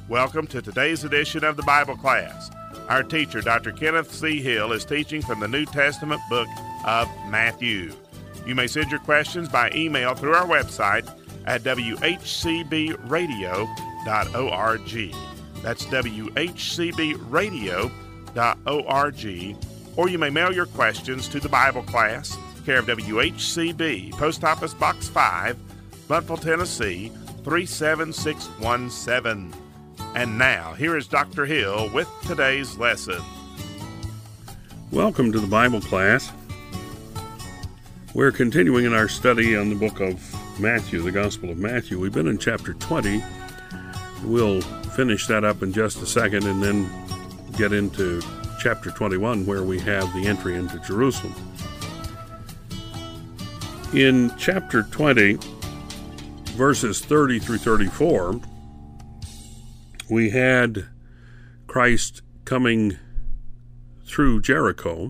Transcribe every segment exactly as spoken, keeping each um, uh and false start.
Welcome to today's edition of the Bible class. Our teacher, Doctor Kenneth C. Hill, is teaching from the New Testament book of Matthew. You may send your questions by email through our website at w h c b radio dot org. That's w h c b radio dot org. Or you may mail your questions to the Bible class, care of W H C B, Post Office Box five, Buntville, Tennessee, three seven six one seven. And now, here is Doctor Hill with today's lesson. Welcome to the Bible class. We're continuing in our study on the book of Matthew, the Gospel of Matthew. We've been in chapter twenty. We'll finish that up in just a second and then get into chapter twenty-one, where we have the entry into Jerusalem. In chapter twenty, verses thirty through thirty-four, we had Christ coming through Jericho,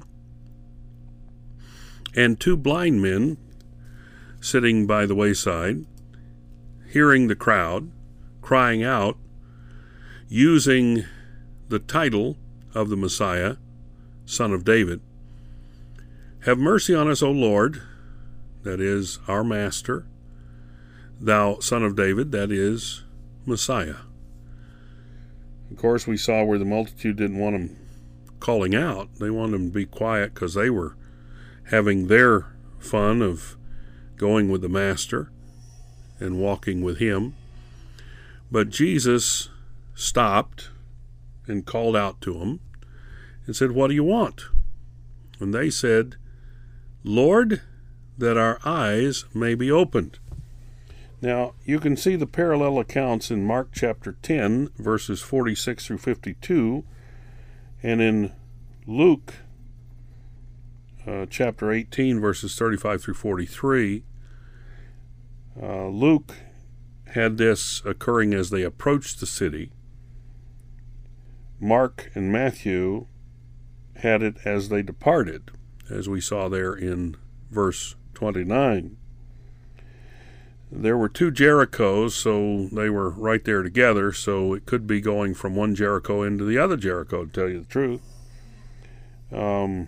and two blind men sitting by the wayside, hearing the crowd, crying out, using the title of the Messiah, Son of David. Have mercy on us, O Lord, that is our Master, thou Son of David, that is Messiah. Of course, we saw where the multitude didn't want him calling out. They wanted him to be quiet because they were having their fun of going with the Master and walking with him. But Jesus stopped and called out to them and said, "What do you want?" And they said, "Lord, that our eyes may be opened." Now, you can see the parallel accounts in Mark chapter ten, verses forty-six through fifty-two, and in Luke uh, chapter eighteen, verses thirty-five through forty-three. Uh, Luke had this occurring as they approached the city. Mark and Matthew had it as they departed, as we saw there in verse twenty-nine. There were two Jerichos, so they were right there together, so it could be going from one Jericho into the other Jericho, to tell you the truth. Um,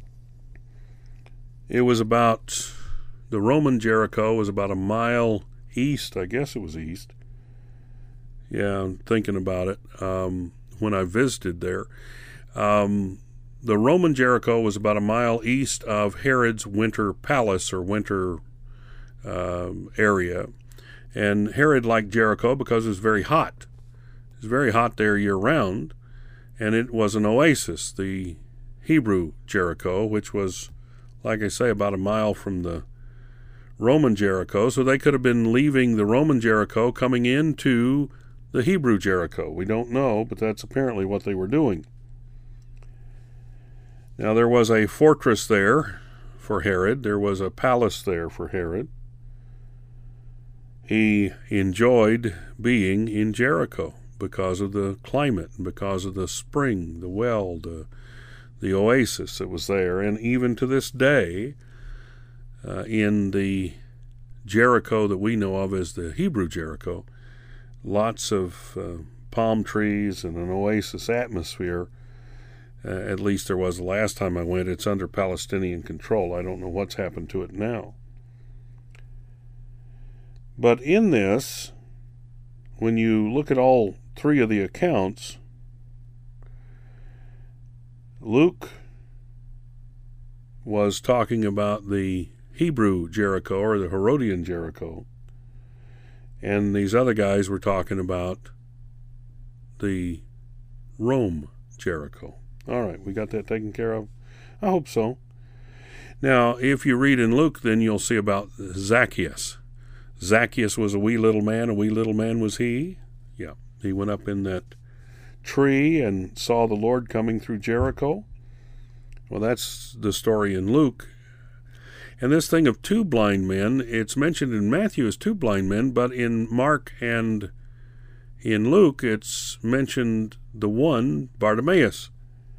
it was about, the Roman Jericho was about a mile east, I guess it was east. Yeah, I'm thinking about it. Um, when I visited there. Um, the Roman Jericho was about a mile east of Herod's winter palace or winter um, area. And Herod liked Jericho because it was very hot. It was very hot there year-round, and it was an oasis, the Hebrew Jericho, which was, like I say, about a mile from the Roman Jericho. So they could have been leaving the Roman Jericho, coming into the Hebrew Jericho. We don't know, but that's apparently what they were doing. Now, there was a fortress there for Herod. There was a palace there for Herod. He enjoyed being in Jericho because of the climate, and because of the spring, the well, the, the oasis that was there. And even to this day, uh, in the Jericho that we know of as the Hebrew Jericho, lots of uh, palm trees and an oasis atmosphere. Uh, at least there was the last time I went. It's under Palestinian control. I don't know what's happened to it now. But in this, when you look at all three of the accounts, Luke was talking about the Hebrew Jericho or the Herodian Jericho. And these other guys were talking about the Rome Jericho. All right, we got that taken care of? I hope so. Now, if you read in Luke, then you'll see about Zacchaeus. Zacchaeus was a wee little man, a wee little man was he. Yeah, he went up in that tree and saw the Lord coming through Jericho. Well, that's the story in Luke. And this thing of two blind men, it's mentioned in Matthew as two blind men, but in Mark and in Luke, it's mentioned the one, Bartimaeus.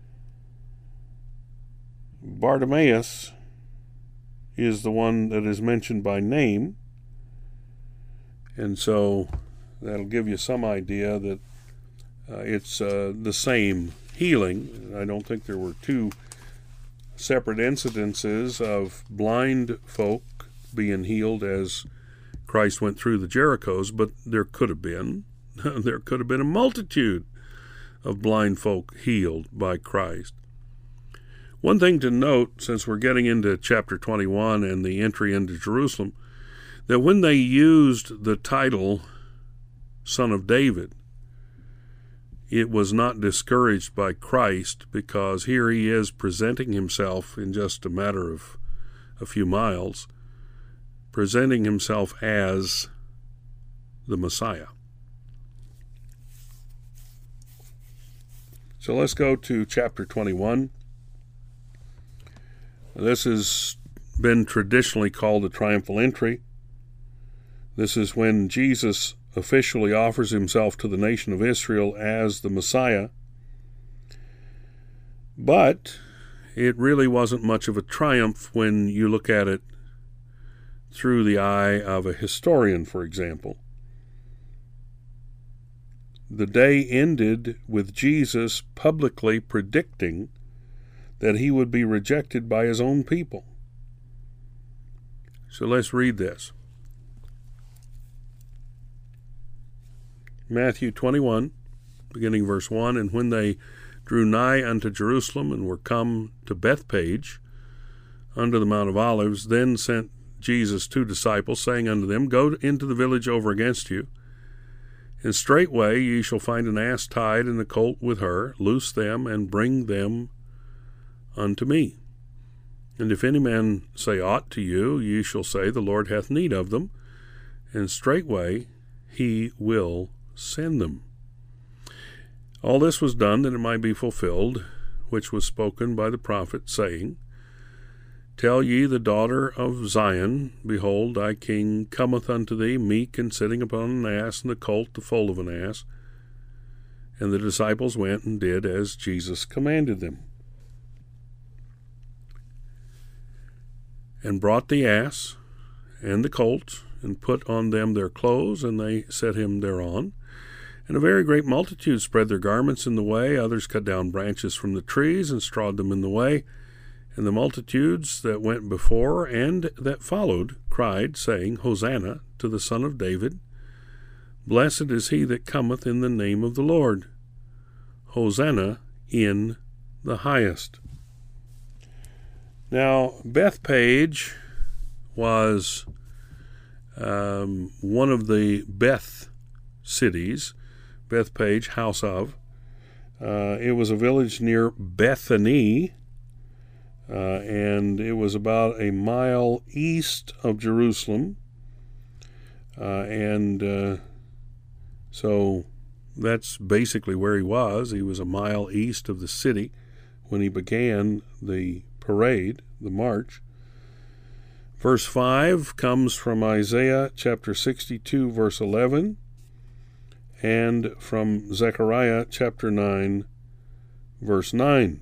Bartimaeus is the one that is mentioned by name, and so that'll give you some idea that uh, it's uh, the same healing. I don't think there were two separate incidences of blind folk being healed as Christ went through the Jerichos, but there could have been. There could have been a multitude of blind folk healed by Christ. One thing to note, since we're getting into chapter twenty-one and the entry into Jerusalem, that when they used the title Son of David, it was not discouraged by Christ, because here he is presenting himself in just a matter of a few miles, presenting himself as the Messiah. So let's go to chapter twenty-one. This has been traditionally called the triumphal entry. This is when Jesus officially offers himself to the nation of Israel as the Messiah. But it really wasn't much of a triumph when you look at it through the eye of a historian, for example. The day ended with Jesus publicly predicting that he would be rejected by his own people. So let's read this. Matthew twenty-one, beginning verse one, And when they drew nigh unto Jerusalem, and were come to Bethpage, unto the Mount of Olives, then sent Jesus two disciples, saying unto them, Go into the village over against you, and straightway ye shall find an ass tied, and a colt with her. Loose them, and bring them unto me. And if any man say aught to you, ye shall say, The Lord hath need of them, and straightway he will send them. All this was done that it might be fulfilled, which was spoken by the prophet, saying, Tell ye the daughter of Zion, Behold, thy king cometh unto thee, meek and sitting upon an ass, and the colt the foal of an ass. And the disciples went and did as Jesus commanded them, and brought the ass and the colt, and put on them their clothes, and they set him thereon. And a very great multitude spread their garments in the way. Others cut down branches from the trees, and strawed them in the way. And the multitudes that went before and that followed cried, saying, Hosanna to the Son of David. Blessed is he that cometh in the name of the Lord. Hosanna in the highest. Now, Bethpage was um, one of the Beth cities, Bethpage, house of. Uh, it was a village near Bethany, uh, and it was about a mile east of Jerusalem. Uh, and uh, so that's basically where he was. He was a mile east of the city when he began the parade, the march. Verse five comes from Isaiah chapter sixty-two, verse eleven, and from Zechariah chapter nine, verse nine.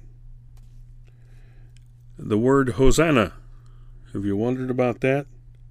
The word Hosanna, have you wondered about that?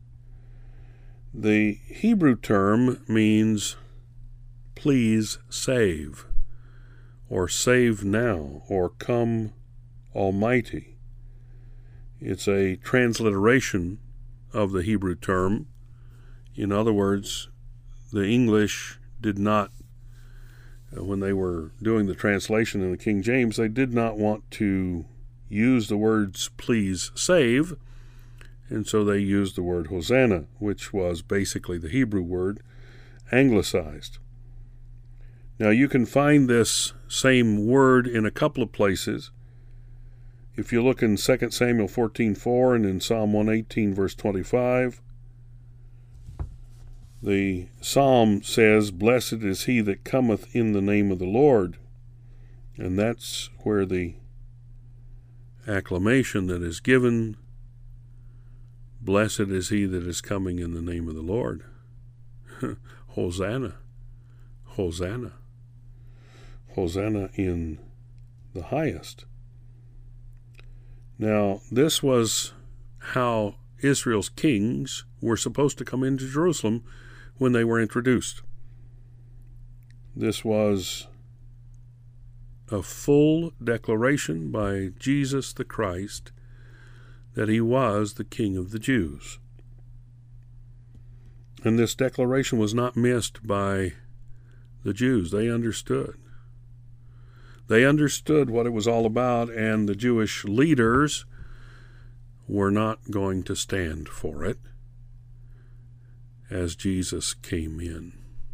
The Hebrew term means please save, or save now, or come Almighty. It's a transliteration of the Hebrew term. In other words, the English did not, when they were doing the translation in the King James, they did not want to use the words please save, and so they used the word Hosanna, which was basically the Hebrew word anglicized. Now you can find this same word in a couple of places. If you look in Second Samuel fourteen four and in Psalm one eighteen, verse twenty-five, the psalm says, Blessed is he that cometh in the name of the Lord. And that's where the acclamation that is given, Blessed is he that is coming in the name of the Lord. Hosanna, Hosanna, Hosanna in the highest. Now, this was how Israel's kings were supposed to come into Jerusalem when they were introduced. This was a full declaration by Jesus the Christ that he was the King of the Jews. And this declaration was not missed by the Jews. They understood. They understood what it was all about, and the Jewish leaders were not going to stand for it as Jesus came in.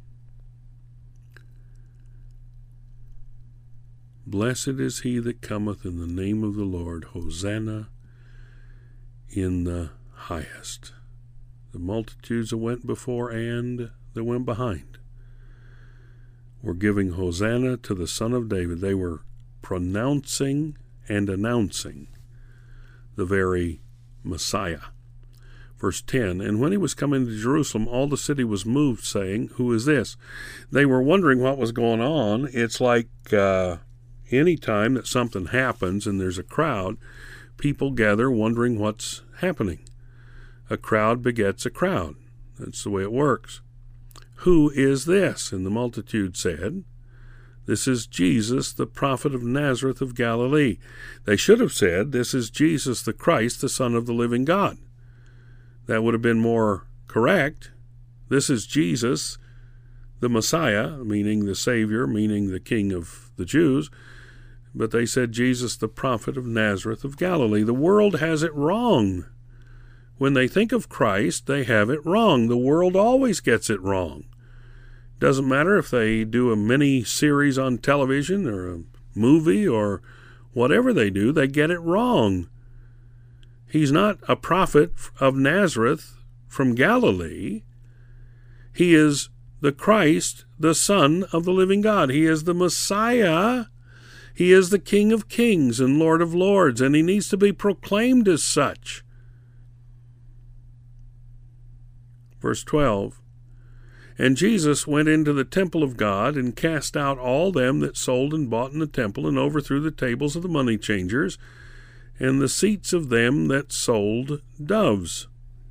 Blessed is he that cometh in the name of the Lord. Hosanna in the highest. The multitudes that went before and that went behind were giving Hosanna to the Son of David. They were pronouncing and announcing the very Messiah. Verse ten, and when he was coming to Jerusalem, all the city was moved, saying, who is this? They were wondering what was going on. It's like uh, any time that something happens and there's a crowd, people gather wondering what's happening. A crowd begets a crowd. That's the way it works. Who is this? And the multitude said, this is Jesus, the prophet of Nazareth of Galilee. They should have said, this is Jesus the Christ, the Son of the living God. That would have been more correct. This is Jesus, the Messiah, meaning the Savior, meaning the King of the Jews. But they said, Jesus, the prophet of Nazareth of Galilee. The world has it wrong. When they think of Christ, they have it wrong. The world always gets it wrong. Doesn't matter if they do a mini series on television or a movie or whatever they do, they get it wrong. He's not a prophet of Nazareth from Galilee. He is the Christ, the Son of the living God. He is the Messiah. He is the King of kings and Lord of lords, and he needs to be proclaimed as such. Verse twelve, and Jesus went into the temple of God and cast out all them that sold and bought in the temple, and overthrew the tables of the money changers, and the seats of them that sold doves.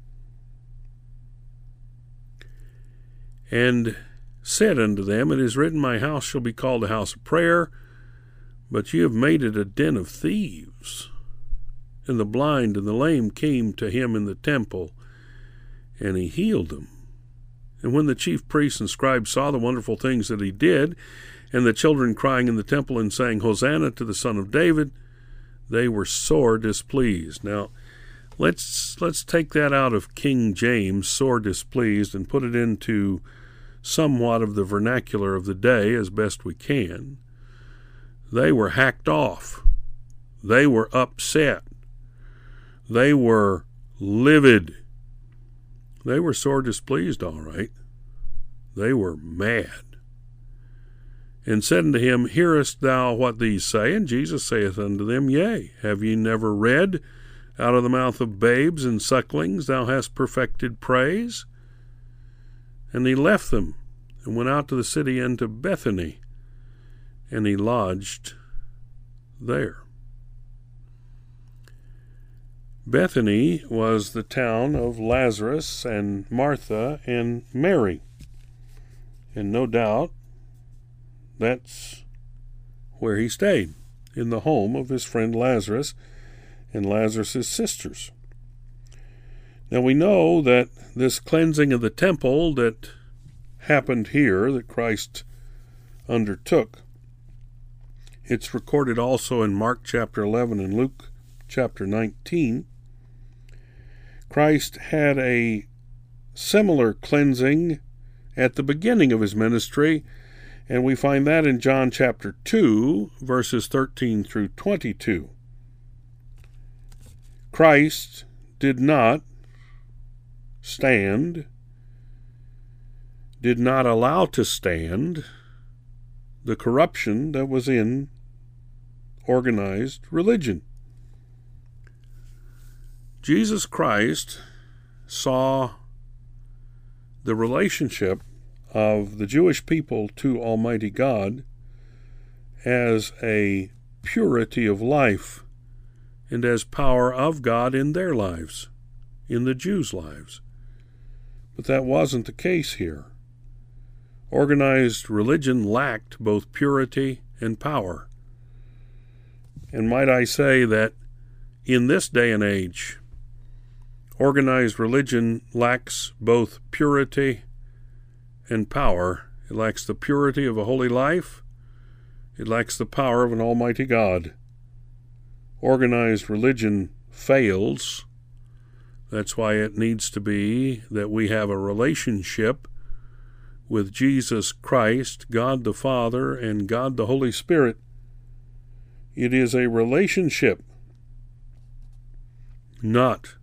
And said unto them, it is written, my house shall be called a house of prayer, but ye have made it a den of thieves. And the blind and the lame came to him in the temple, and he healed them. And when the chief priests and scribes saw the wonderful things that he did, and the children crying in the temple and saying, Hosanna to the Son of David, they were sore displeased. Now, let's let's take that out of King James, sore displeased, and put it into somewhat of the vernacular of the day as best we can. They were hacked off. They were upset. They were livid. They were sore displeased, all right. They were mad. And said unto him, hearest thou what these say? And Jesus saith unto them, yea, have ye never read, out of the mouth of babes and sucklings thou hast perfected praise? And he left them, and went out to the city unto Bethany, and he lodged there. Bethany was the town of Lazarus and Martha and Mary. And no doubt that's where he stayed, in the home of his friend Lazarus and Lazarus' sisters. Now we know that this cleansing of the temple that happened here, that Christ undertook, it's recorded also in Mark chapter eleven and Luke chapter nineteen. Christ had a similar cleansing at the beginning of his ministry, and we find that in John chapter two, verses thirteen through twenty-two. Christ did not stand, did not allow to stand the corruption that was in organized religion. Jesus Christ saw the relationship of the Jewish people to Almighty God as a purity of life and as power of God in their lives, in the Jews' lives. But that wasn't the case here. Organized religion lacked both purity and power. And might I say that in this day and age, organized religion lacks both purity and power. It lacks the purity of a holy life. It lacks the power of an almighty God. Organized religion fails. That's why it needs to be that we have a relationship with Jesus Christ, God the Father, and God the Holy Spirit. It is a relationship, not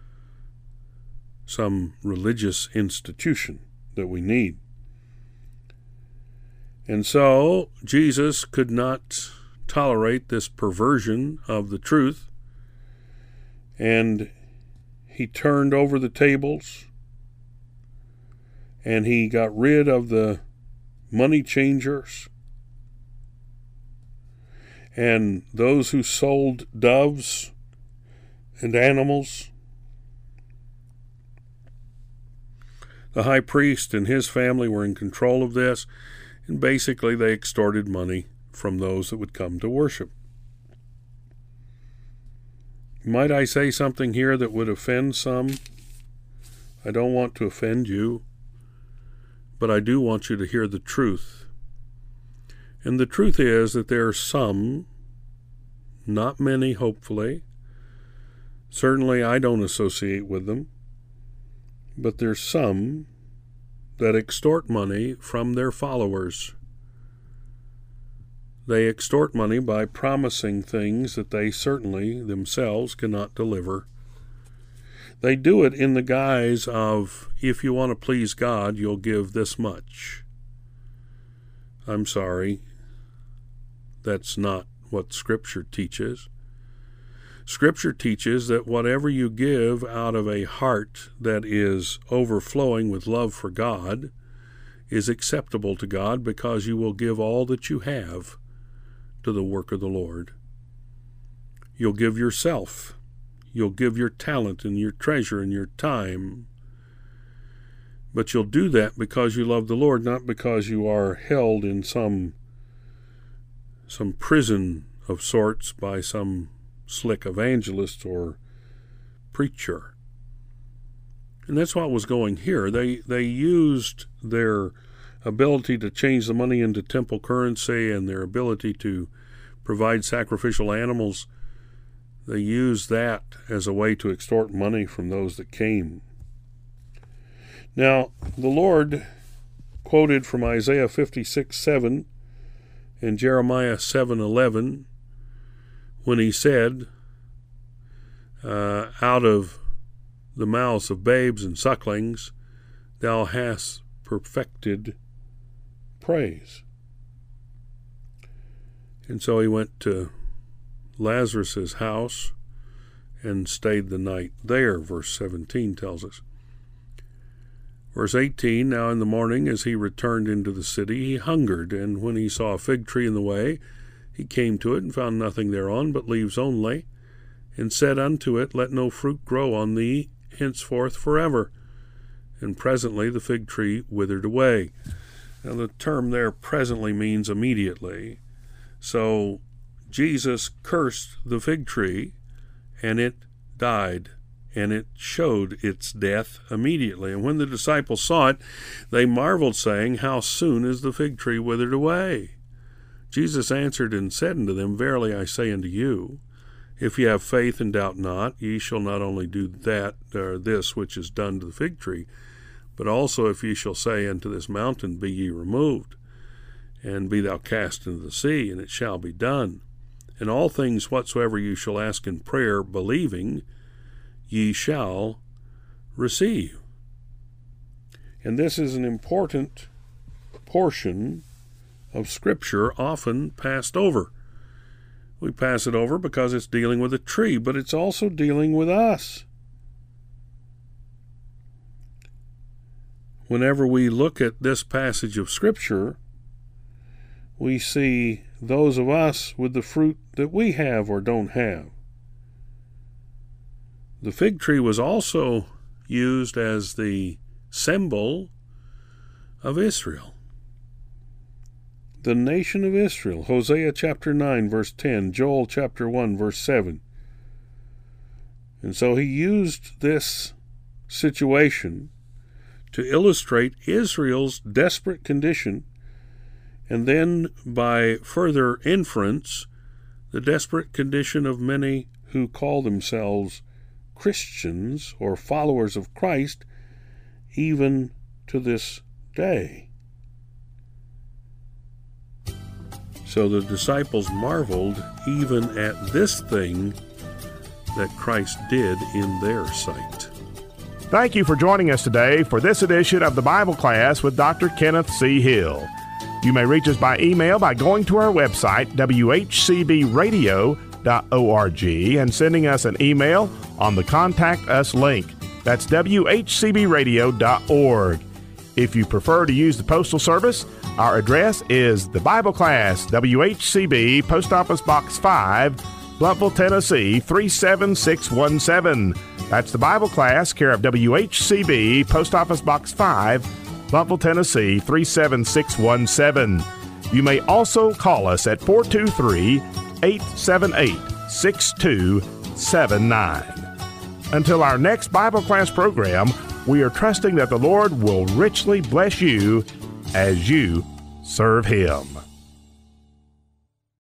some religious institution that we need. And so Jesus could not tolerate this perversion of the truth, and he turned over the tables, and he got rid of the money changers and those who sold doves and animals. The high priest and his family were in control of this, and basically they extorted money from those that would come to worship. Might I say something here that would offend some? I don't want to offend you, but I do want you to hear the truth. And the truth is that there are some, not many hopefully, certainly I don't associate with them, but there's some that extort money from their followers. They extort money by promising things that they certainly themselves cannot deliver. They do it in the guise of, if you want to please God, you'll give this much. I'm sorry. That's not what Scripture teaches. Scripture teaches that whatever you give out of a heart that is overflowing with love for God is acceptable to God, because you will give all that you have to the work of the Lord. You'll give yourself. You'll give your talent and your treasure and your time. But you'll do that because you love the Lord, not because you are held in some some prison of sorts by some slick evangelist or preacher. And that's what was going here. They they used their ability to change the money into temple currency and their ability to provide sacrificial animals. They used that as a way to extort money from those that came. Now, the Lord quoted from Isaiah fifty-six seven and Jeremiah seven eleven when he said, uh, out of the mouths of babes and sucklings thou hast perfected praise. And so he went to Lazarus' house and stayed the night there, verse seventeen tells us. Verse eighteen, now in the morning as he returned into the city, he hungered, and when he saw a fig tree in the way, he came to it and found nothing thereon but leaves only, and said unto it, let no fruit grow on thee henceforth forever. And presently the fig tree withered away. Now the term there presently means immediately. So Jesus cursed the fig tree, and it died, and it showed its death immediately. And when the disciples saw it, they marveled, saying, how soon is the fig tree withered away? Jesus answered and said unto them, verily I say unto you, if ye have faith and doubt not, ye shall not only do that or this which is done to the fig tree, but also if ye shall say unto this mountain, be ye removed, and be thou cast into the sea, and it shall be done. And all things whatsoever you shall ask in prayer, believing, ye shall receive. And this is an important portion of Scripture, often passed over. We pass it over because it's dealing with a tree, but it's also dealing with us. Whenever we look at this passage of Scripture, we see those of us with the fruit that we have or don't have. The fig tree was also used as the symbol of Israel. the nation of Israel. Hosea chapter nine, verse ten, Joel chapter one, verse seven. And so he used this situation to illustrate Israel's desperate condition, and then by further inference, the desperate condition of many who call themselves Christians or followers of Christ even to this day. So the disciples marveled even at this thing that Christ did in their sight. Thank you for joining us today for this edition of the Bible Class with Doctor Kenneth C. Hill. You may reach us by email by going to our website, w h c b radio dot org, and sending us an email on the Contact Us link. That's w h c b radio dot org. If you prefer to use the Postal Service, our address is the Bible Class, W H C B, Post Office Box five, Blountville, Tennessee, three seven six one seven. That's the Bible Class, care of W H C B, Post Office Box five, Blountville, Tennessee, three seven six one seven. You may also call us at four two three, eight seven eight, six two seven nine. Until our next Bible Class program, we are trusting that the Lord will richly bless you as you serve Him.